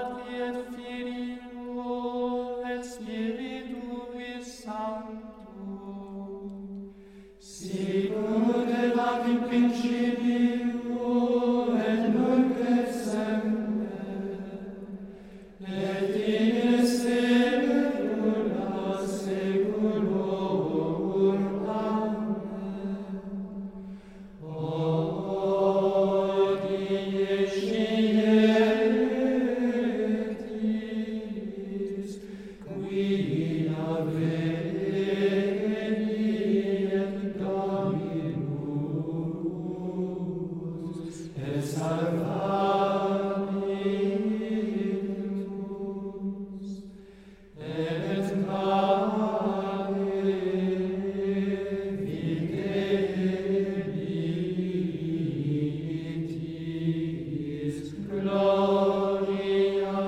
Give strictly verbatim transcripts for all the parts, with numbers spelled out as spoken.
Patri et Filio et Spiritui Sancto, sicut erat in principio et nunc et semper, et in saecula saeculorum. Amen. Hodie scietis, qui aveniet Dominus, et salvabimus, et mane vigelitis, gloria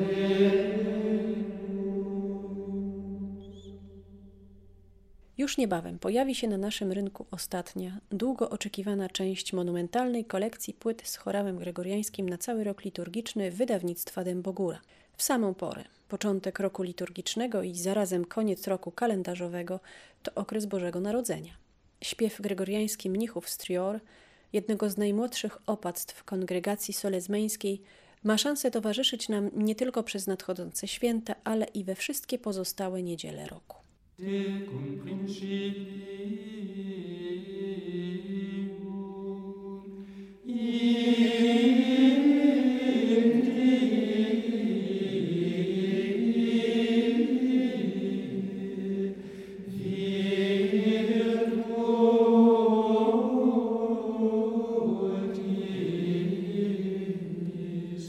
Deus. Już niebawem pojawi się na naszym rynku ostatnia, długo oczekiwana część monumentalnej kolekcji płyt z chorałem gregoriańskim na cały rok liturgiczny wydawnictwa Dębogóra. W samą porę. Początek roku liturgicznego i zarazem koniec roku kalendarzowego to okres Bożego Narodzenia. Śpiew gregoriański mnichów z Trior, jednego z najmłodszych opactw kongregacji solezmeńskiej, ma szansę towarzyszyć nam nie tylko przez nadchodzące święta, ale i we wszystkie pozostałe niedziele roku. Tecum principium virtutis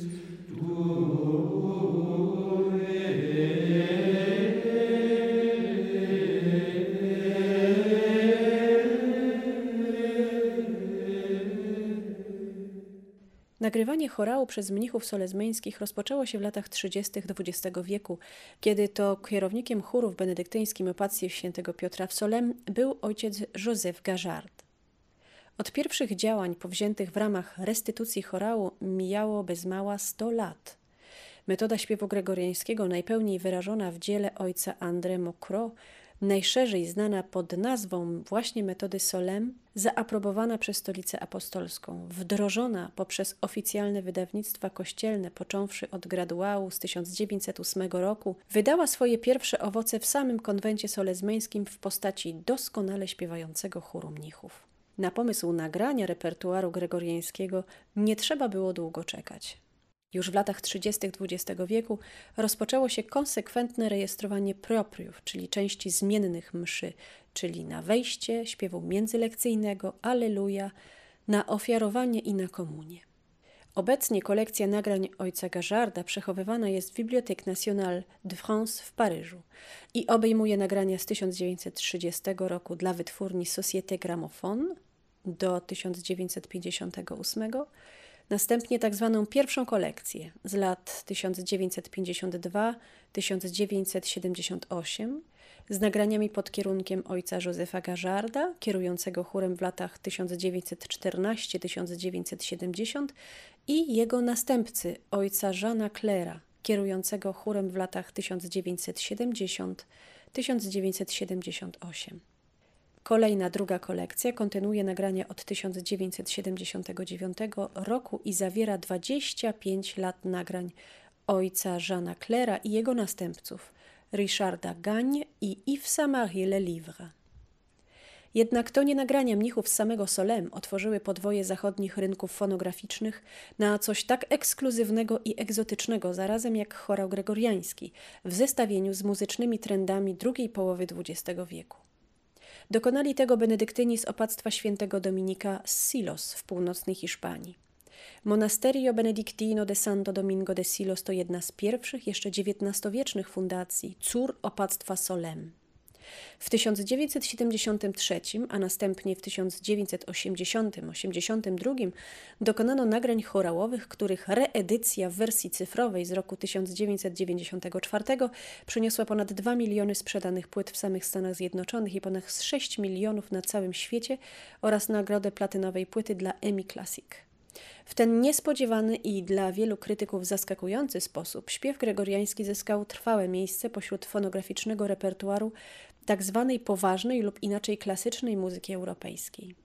Nagrywanie chorału przez mnichów solezmeńskich rozpoczęło się w latach trzydziestych dwudziestego wieku, kiedy to kierownikiem chóru w benedyktyńskim opactwie świętego Piotra w Solesmes był ojciec Joseph Gajard. Od pierwszych działań powziętych w ramach restytucji chorału mijało bez mała sto lat. Metoda śpiewu gregoriańskiego, najpełniej wyrażona w dziele ojca André Maucro, najszerzej znana pod nazwą właśnie metody Solesmes, zaaprobowana przez Stolicę Apostolską, wdrożona poprzez oficjalne wydawnictwa kościelne, począwszy od graduału z tysiąc dziewięćset ósmego roku, wydała swoje pierwsze owoce w samym konwencie solezmeńskim w postaci doskonale śpiewającego chóru mnichów. Na pomysł nagrania repertuaru gregoriańskiego nie trzeba było długo czekać. Już w latach trzydziestych dwudziestego wieku rozpoczęło się konsekwentne rejestrowanie propriów, czyli części zmiennych mszy, czyli na wejście, śpiewu międzylekcyjnego, Alleluja, na ofiarowanie i na komunię. Obecnie kolekcja nagrań ojca Gajarda przechowywana jest w Bibliothèque Nationale de France w Paryżu i obejmuje nagrania z tysiąc dziewięćset trzydziestego roku dla wytwórni Société Gramophone do tysiąc dziewięćset pięćdziesiątego ósmego, następnie tak zwaną pierwszą kolekcję z lat tysiąc dziewięćset pięćdziesiąt dwa do tysiąc dziewięćset siedemdziesiąt osiem z nagraniami pod kierunkiem ojca Józefa Gajarda, kierującego chórem w latach tysiąc dziewięćset czternastego do tysiąc dziewięćset siedemdziesiątego i jego następcy ojca Jeana Claira, kierującego chórem w latach tysiąc dziewięćset siedemdziesiątego do tysiąc dziewięćset siedemdziesiątego ósmego. Kolejna, druga kolekcja kontynuuje nagrania od tysiąc dziewięćset siedemdziesiątego dziewiątego roku i zawiera dwadzieścia pięć lat nagrań ojca Jeana Claira i jego następców, Richarda Gagne i Yvesa Marie Lelivre. Jednak to nie nagrania mnichów z samego Solesmes otworzyły podwoje zachodnich rynków fonograficznych na coś tak ekskluzywnego i egzotycznego zarazem jak chorał gregoriański w zestawieniu z muzycznymi trendami drugiej połowy dwudziestego wieku. Dokonali tego benedyktyni z opactwa świętego Dominika z Silos w północnej Hiszpanii. Monasterio Benedictino de Santo Domingo de Silos to jedna z pierwszych, jeszcze dziewiętnastowiecznych fundacji, cór opactwa Solesmes. W tysiąc dziewięćset siedemdziesiątym trzecim, a następnie w tysiąc dziewięćset osiemdziesiątym do osiemdziesiątego drugiego dokonano nagrań chorałowych, których reedycja w wersji cyfrowej z roku tysiąc dziewięćset dziewięćdziesiątego czwartego przyniosła ponad dwa miliony sprzedanych płyt w samych Stanach Zjednoczonych i ponad sześć milionów na całym świecie oraz nagrodę platynowej płyty dla EMI Classic. W ten niespodziewany i dla wielu krytyków zaskakujący sposób śpiew gregoriański zyskał trwałe miejsce pośród fonograficznego repertuaru tak zwanej poważnej lub inaczej klasycznej muzyki europejskiej.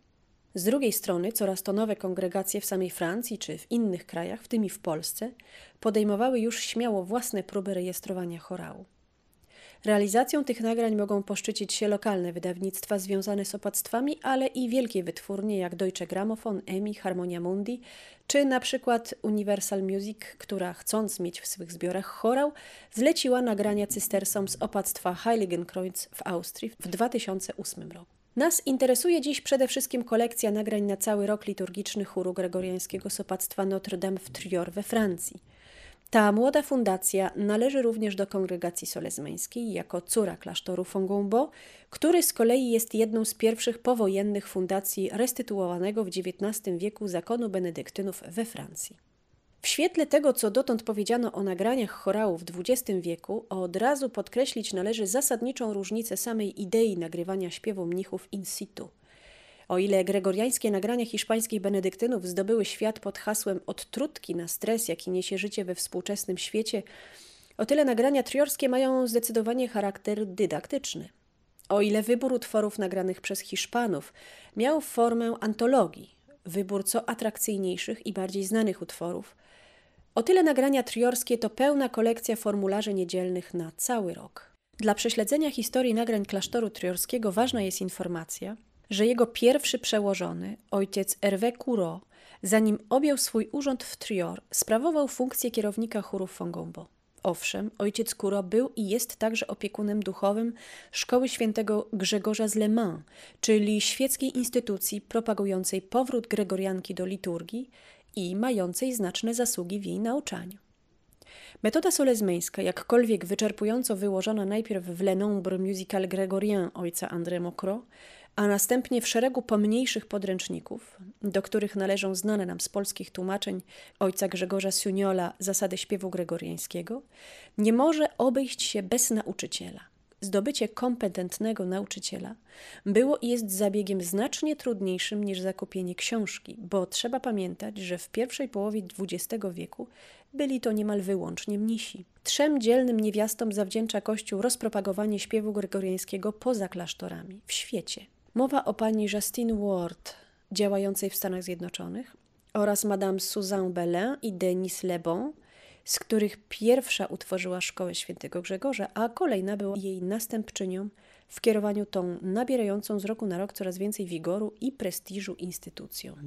Z drugiej strony coraz to nowe kongregacje w samej Francji czy w innych krajach, w tym i w Polsce, podejmowały już śmiało własne próby rejestrowania chorału. Realizacją tych nagrań mogą poszczycić się lokalne wydawnictwa związane z opactwami, ale i wielkie wytwórnie jak Deutsche Grammophon, E M I, Harmonia Mundi, czy na przykład Universal Music, która chcąc mieć w swych zbiorach chorał, zleciła nagrania cystersom z opactwa Heiligenkreuz w Austrii w dwa tysiące ósmym roku. Nas interesuje dziś przede wszystkim kolekcja nagrań na cały rok liturgiczny chóru gregoriańskiego z opactwa Notre Dame w Trior we Francji. Ta młoda fundacja należy również do kongregacji solezmeńskiej jako córa klasztoru Fontainebleau, który z kolei jest jedną z pierwszych powojennych fundacji restytuowanego w dziewiętnastym wieku zakonu benedyktynów we Francji. W świetle tego, co dotąd powiedziano o nagraniach chorału w dwudziestym wieku, od razu podkreślić należy zasadniczą różnicę samej idei nagrywania śpiewu mnichów in situ. O ile gregoriańskie nagrania hiszpańskich benedyktynów zdobyły świat pod hasłem od trutki na stres, jaki niesie życie we współczesnym świecie, o tyle nagrania triorskie mają zdecydowanie charakter dydaktyczny. O ile wybór utworów nagranych przez Hiszpanów miał formę antologii, wybór co atrakcyjniejszych i bardziej znanych utworów, o tyle nagrania triorskie to pełna kolekcja formularzy niedzielnych na cały rok. Dla prześledzenia historii nagrań klasztoru triorskiego ważna jest informacja, że jego pierwszy przełożony, ojciec Hervé Courot, zanim objął swój urząd w Trior, sprawował funkcję kierownika chóru Fontainebleau. Owszem, ojciec Courot był i jest także opiekunem duchowym szkoły świętego Grzegorza z Le Mans, czyli świeckiej instytucji propagującej powrót gregorianki do liturgii i mającej znaczne zasługi w jej nauczaniu. Metoda solezmeńska, jakkolwiek wyczerpująco wyłożona najpierw w Le Nombre musical grégorien ojca André Maucro, a następnie w szeregu pomniejszych podręczników, do których należą znane nam z polskich tłumaczeń ojca Grzegorza Siuniola zasady śpiewu gregoriańskiego, nie może obejść się bez nauczyciela. Zdobycie kompetentnego nauczyciela było i jest zabiegiem znacznie trudniejszym niż zakupienie książki, bo trzeba pamiętać, że w pierwszej połowie dwudziestego wieku byli to niemal wyłącznie mnisi. Trzem dzielnym niewiastom zawdzięcza Kościół rozpropagowanie śpiewu gregoriańskiego poza klasztorami, w świecie. Mowa o pani Justine Ward, działającej w Stanach Zjednoczonych, oraz madame Suzanne Belin i Denise Le Bon, z których pierwsza utworzyła szkołę świętego Grzegorza, a kolejna była jej następczynią w kierowaniu tą nabierającą z roku na rok coraz więcej wigoru i prestiżu instytucją.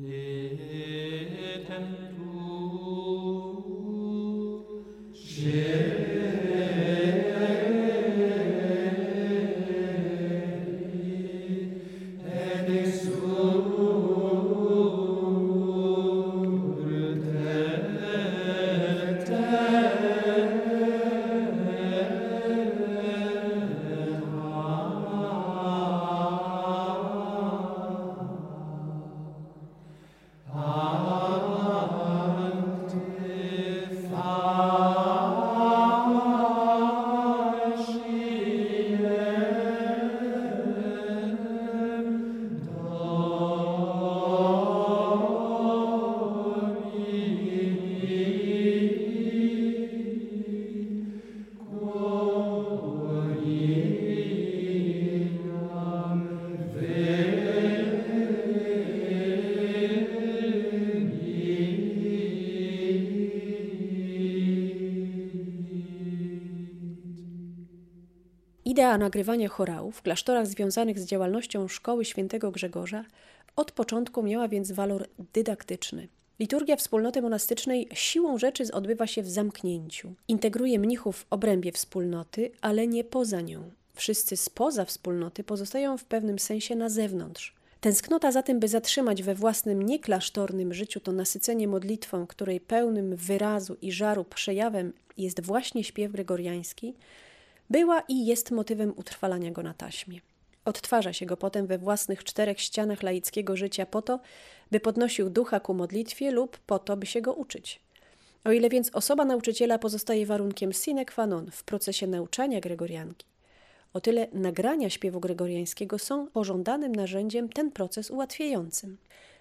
Idea nagrywania chorałów w klasztorach związanych z działalnością szkoły świętego Grzegorza od początku miała więc walor dydaktyczny. Liturgia wspólnoty monastycznej siłą rzeczy odbywa się w zamknięciu. Integruje mnichów w obrębie wspólnoty, ale nie poza nią. Wszyscy spoza wspólnoty pozostają w pewnym sensie na zewnątrz. Tęsknota za tym, by zatrzymać we własnym nieklasztornym życiu to nasycenie modlitwą, której pełnym wyrazu i żaru przejawem jest właśnie śpiew gregoriański, była i jest motywem utrwalania go na taśmie. Odtwarza się go potem we własnych czterech ścianach laickiego życia po to, by podnosił ducha ku modlitwie lub po to, by się go uczyć. O ile więc osoba nauczyciela pozostaje warunkiem sine qua non w procesie nauczania gregorianki, o tyle nagrania śpiewu gregoriańskiego są pożądanym narzędziem ten proces ułatwiającym.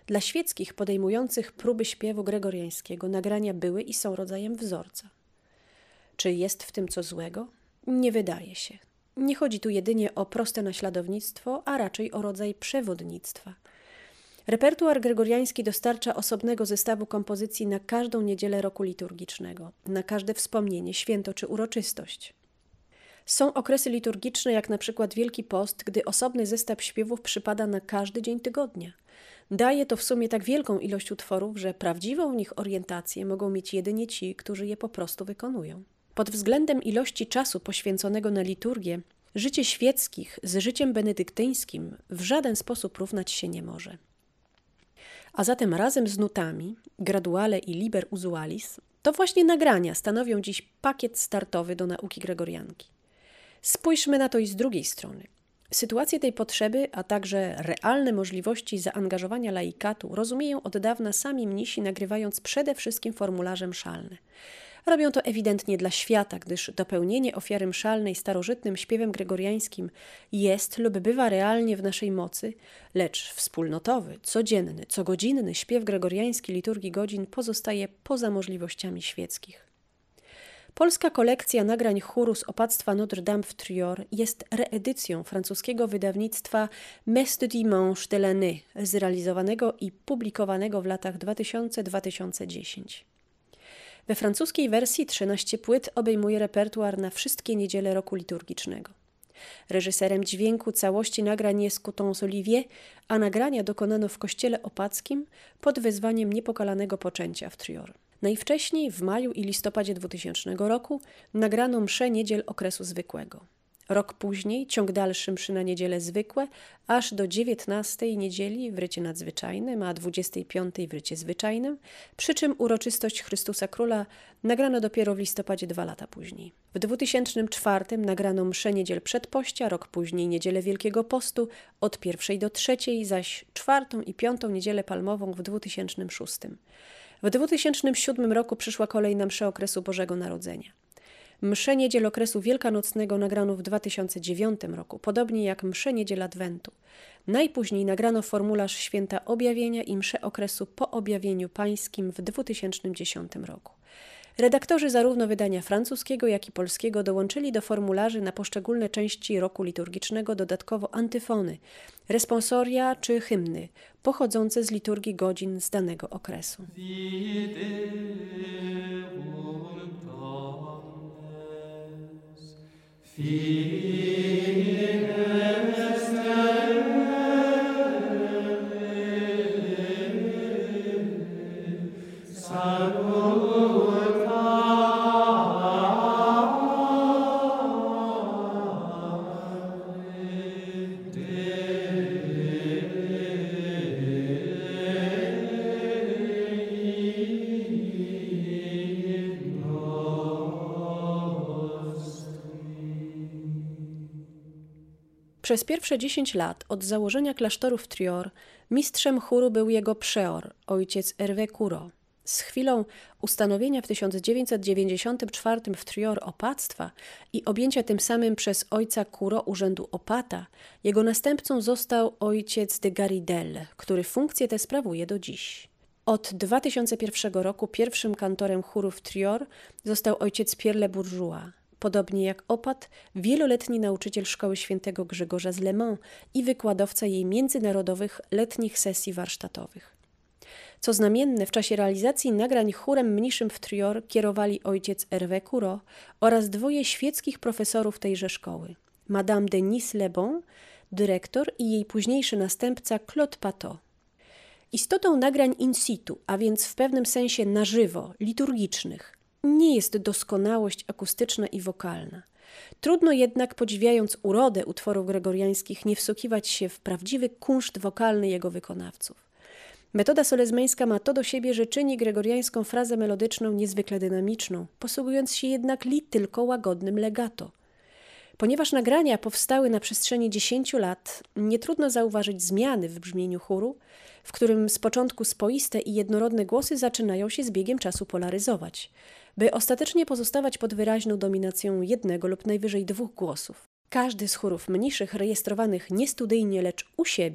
Dla świeckich podejmujących próby śpiewu gregoriańskiego nagrania były i są rodzajem wzorca. Czy jest w tym co złego? Nie wydaje się. Nie chodzi tu jedynie o proste naśladownictwo, a raczej o rodzaj przewodnictwa. Repertuar gregoriański dostarcza osobnego zestawu kompozycji na każdą niedzielę roku liturgicznego, na każde wspomnienie, święto czy uroczystość. Są okresy liturgiczne, jak na przykład Wielki Post, gdy osobny zestaw śpiewów przypada na każdy dzień tygodnia. Daje to w sumie tak wielką ilość utworów, że prawdziwą w nich orientację mogą mieć jedynie ci, którzy je po prostu wykonują. Pod względem ilości czasu poświęconego na liturgię, życie świeckich z życiem benedyktyńskim w żaden sposób równać się nie może. A zatem razem z nutami, graduale i liber usualis, to właśnie nagrania stanowią dziś pakiet startowy do nauki gregorianki. Spójrzmy na to i z drugiej strony. Sytuację tej potrzeby, a także realne możliwości zaangażowania laikatu rozumieją od dawna sami mnisi, nagrywając przede wszystkim formularze mszalne. Robią to ewidentnie dla świata, gdyż dopełnienie ofiary mszalnej starożytnym śpiewem gregoriańskim jest lub bywa realnie w naszej mocy, lecz wspólnotowy, codzienny, cogodzinny śpiew gregoriański liturgii godzin pozostaje poza możliwościami świeckich. Polska kolekcja nagrań chóru z opactwa Notre Dame w Trior jest reedycją francuskiego wydawnictwa Messe du Dimanche de l'année, zrealizowanego i publikowanego w latach dwa tysiące do dwa tysiące dziesiątego. We francuskiej wersji trzynaście płyt obejmuje repertuar na wszystkie niedziele roku liturgicznego. Reżyserem dźwięku całości nagrań jest Coutances Olivier, a nagrania dokonano w kościele opackim pod wezwaniem niepokalanego poczęcia w Trior. Najwcześniej w maju i listopadzie dwutysięcznego roku nagrano msze niedziel okresu zwykłego. Rok później ciąg dalszy mszy na niedziele zwykłe, aż do dziewiętnastej niedzieli w rycie nadzwyczajnym, a dwudziestej piątej w rycie zwyczajnym, przy czym uroczystość Chrystusa Króla nagrano dopiero w listopadzie dwa lata później. W dwutysięcznym czwartym nagrano mszę niedziel przedpościa, rok później niedzielę Wielkiego Postu, od pierwszej do trzeciej, zaś czwartą i piątą niedzielę palmową w dwutysięcznym szóstym. W dwutysięcznym siódmym roku przyszła kolejna msza okresu Bożego Narodzenia. Mszę niedziel okresu wielkanocnego nagrano w dwa tysiące dziewiątym roku, podobnie jak mszę niedziel Adwentu. Najpóźniej nagrano formularz Święta Objawienia i mszę okresu po Objawieniu Pańskim w dwa tysiące dziesiątym roku. Redaktorzy zarówno wydania francuskiego, jak i polskiego dołączyli do formularzy na poszczególne części roku liturgicznego dodatkowo antyfony, responsoria czy hymny pochodzące z liturgii godzin z danego okresu. Przez pierwsze dziesięć lat od założenia klasztoru w Trior mistrzem chóru był jego przeor, ojciec Hervé Courot. Z chwilą ustanowienia w tysiąc dziewięćset dziewięćdziesiątym czwartym w Trior opactwa i objęcia tym samym przez ojca Courot urzędu opata, jego następcą został ojciec de Garidel, który funkcję tę sprawuje do dziś. Od dwa tysiące pierwszego roku pierwszym kantorem chóru w Trior został ojciec Pierre Le Bourgeois. Podobnie jak opat, wieloletni nauczyciel szkoły świętego Grzegorza z Le Mans i wykładowca jej międzynarodowych letnich sesji warsztatowych. Co znamienne, w czasie realizacji nagrań chórem mniszym w Trior kierowali ojciec Hervé Courot oraz dwoje świeckich profesorów tejże szkoły, Madame Denise Lebon, dyrektor i jej późniejszy następca Claude Patot. Istotą nagrań in situ, a więc w pewnym sensie na żywo, liturgicznych, nie jest doskonałość akustyczna i wokalna. Trudno jednak, podziwiając urodę utworów gregoriańskich, nie wsłuchiwać się w prawdziwy kunszt wokalny jego wykonawców. Metoda solezmeńska ma to do siebie, że czyni gregoriańską frazę melodyczną niezwykle dynamiczną, posługując się jednak li tylko łagodnym legato. Ponieważ nagrania powstały na przestrzeni dziesięciu lat, nie trudno zauważyć zmiany w brzmieniu chóru, w którym z początku spoiste i jednorodne głosy zaczynają się z biegiem czasu polaryzować, by ostatecznie pozostawać pod wyraźną dominacją jednego lub najwyżej dwóch głosów. Każdy z chórów mniszych rejestrowanych nie studyjnie, lecz u siebie,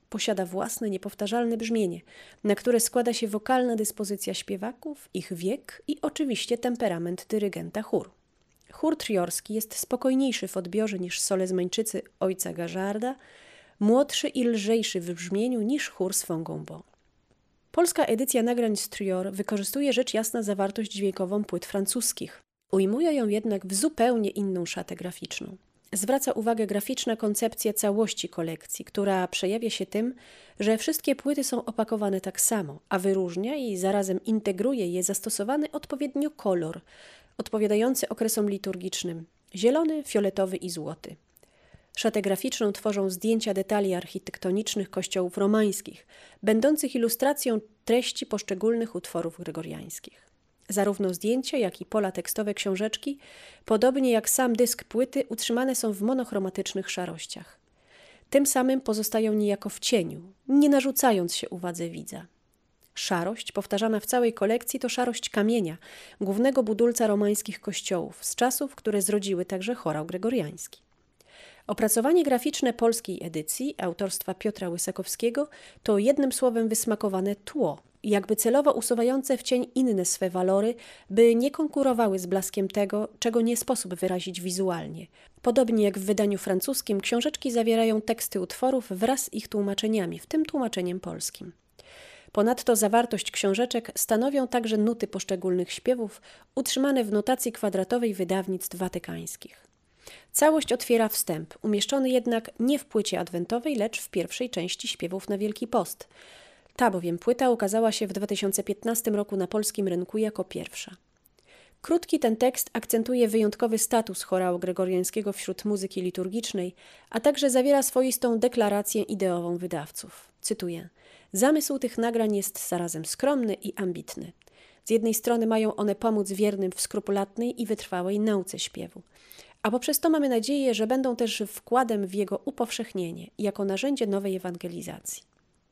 Posiada własne, niepowtarzalne brzmienie, na które składa się wokalna dyspozycja śpiewaków, ich wiek i oczywiście temperament dyrygenta chóru. Chór triorski jest spokojniejszy w odbiorze niż Solezmańczycy ojca Gażarda, młodszy i lżejszy w brzmieniu niż chór z Fongombo. Polska edycja nagrań z Trior wykorzystuje rzecz jasna zawartość dźwiękową płyt francuskich. Ujmuje ją jednak w zupełnie inną szatę graficzną. Zwraca uwagę graficzna koncepcja całości kolekcji, która przejawia się tym, że wszystkie płyty są opakowane tak samo, a wyróżnia i zarazem integruje je zastosowany odpowiednio kolor, odpowiadający okresom liturgicznym – zielony, fioletowy i złoty. Szatę graficzną tworzą zdjęcia detali architektonicznych kościołów romańskich, będących ilustracją treści poszczególnych utworów gregoriańskich. Zarówno zdjęcia, jak i pola tekstowe książeczki, podobnie jak sam dysk płyty, utrzymane są w monochromatycznych szarościach. Tym samym pozostają niejako w cieniu, nie narzucając się uwadze widza. Szarość, powtarzana w całej kolekcji, to szarość kamienia, głównego budulca romańskich kościołów, z czasów, które zrodziły także chorał gregoriański. Opracowanie graficzne polskiej edycji, autorstwa Piotra Łysakowskiego, to jednym słowem wysmakowane tło, jakby celowo usuwające w cień inne swe walory, by nie konkurowały z blaskiem tego, czego nie sposób wyrazić wizualnie. Podobnie jak w wydaniu francuskim, książeczki zawierają teksty utworów wraz z ich tłumaczeniami, w tym tłumaczeniem polskim. Ponadto zawartość książeczek stanowią także nuty poszczególnych śpiewów, utrzymane w notacji kwadratowej wydawnictw watykańskich. Całość otwiera wstęp, umieszczony jednak nie w płycie adwentowej, lecz w pierwszej części śpiewów na Wielki Post. Ta bowiem płyta ukazała się w dwa tysiące piętnastym roku na polskim rynku jako pierwsza. Krótki ten tekst akcentuje wyjątkowy status chorału gregoriańskiego wśród muzyki liturgicznej, a także zawiera swoistą deklarację ideową wydawców. Cytuję: zamysł tych nagrań jest zarazem skromny i ambitny. Z jednej strony mają one pomóc wiernym w skrupulatnej i wytrwałej nauce śpiewu, a poprzez to mamy nadzieję, że będą też wkładem w jego upowszechnienie jako narzędzie nowej ewangelizacji.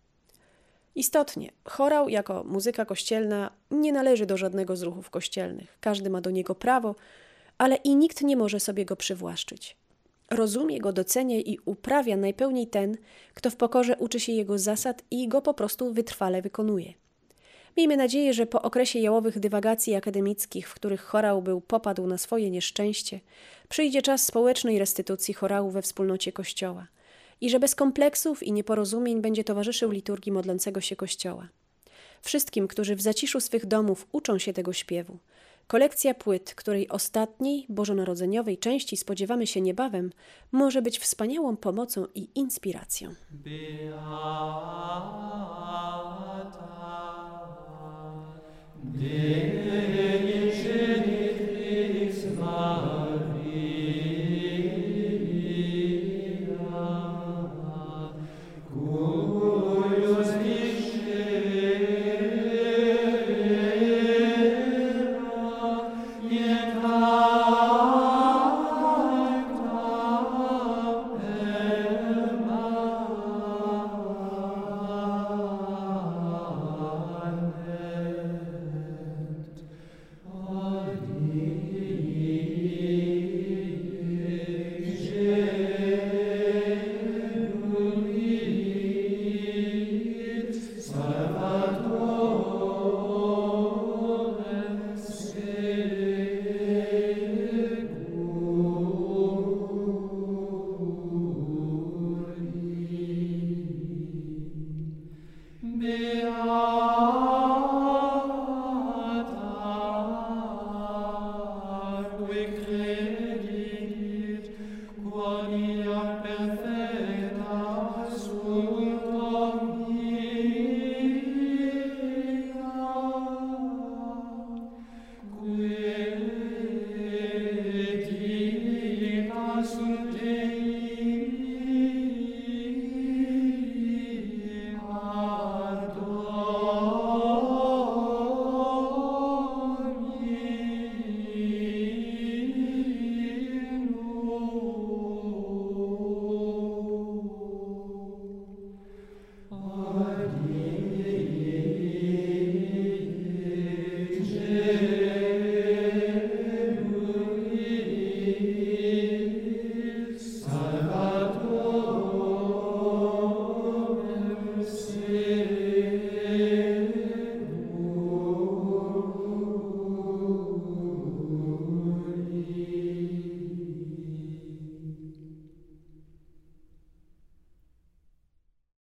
Istotnie, chorał jako muzyka kościelna nie należy do żadnego z ruchów kościelnych. Każdy ma do niego prawo, ale i nikt nie może sobie go przywłaszczyć. Rozumie go, docenia i uprawia najpełniej ten, kto w pokorze uczy się jego zasad i go po prostu wytrwale wykonuje. Miejmy nadzieję, że po okresie jałowych dywagacji akademickich, w których chorał był popadł na swoje nieszczęście, przyjdzie czas społecznej restytucji chorału we wspólnocie Kościoła i że bez kompleksów i nieporozumień będzie towarzyszył liturgii modlącego się Kościoła. Wszystkim, którzy w zaciszu swych domów uczą się tego śpiewu, kolekcja płyt, której ostatniej, bożonarodzeniowej części spodziewamy się niebawem, może być wspaniałą pomocą i inspiracją. Beata Dei